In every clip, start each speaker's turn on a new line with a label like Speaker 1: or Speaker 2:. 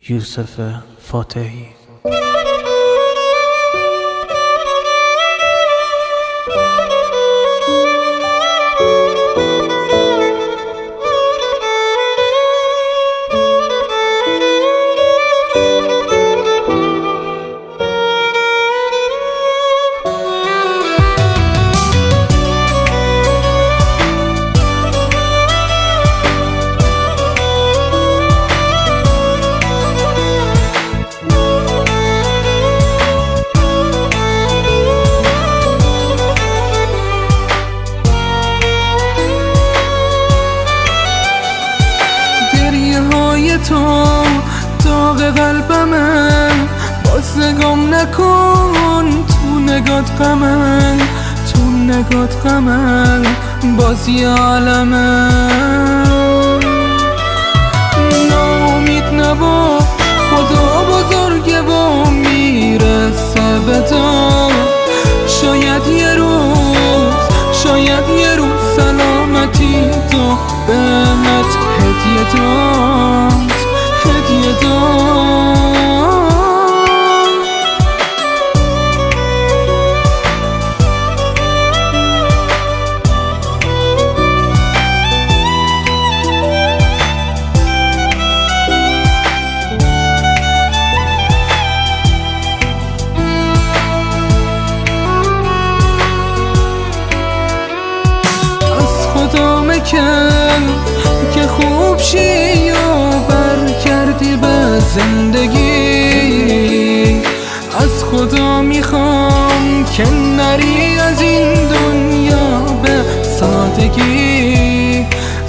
Speaker 1: یوسف فاتحی.
Speaker 2: تو داغ قلبمه، باز نگام نکن، تو نگات غمه، تو نگات غمه، باز یه عالمه. ناامید نبا، خدا بزرگه و میرسه به تو. شاید یه روز سلامتی تو بهت هدیه داد. از خدا مکن که خوب شی و بر کردی به زندگی. از خدا میخوام که نری از این دنیا به سادگی.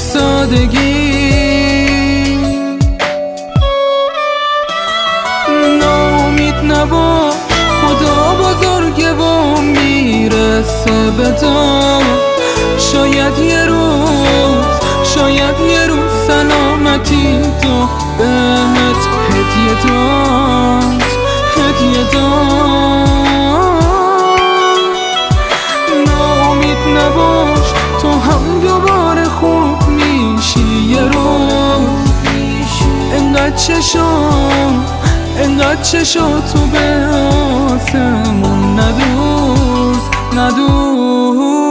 Speaker 2: ناامید نبا، خدا بزرگه و میرسه به تو. شاید یه روز سلامتی تو بهت هدیه داد. ناامید نباش، تو هم دوباره خوب میشی یه روز. انقدر چشا تو به آسمون ندوز.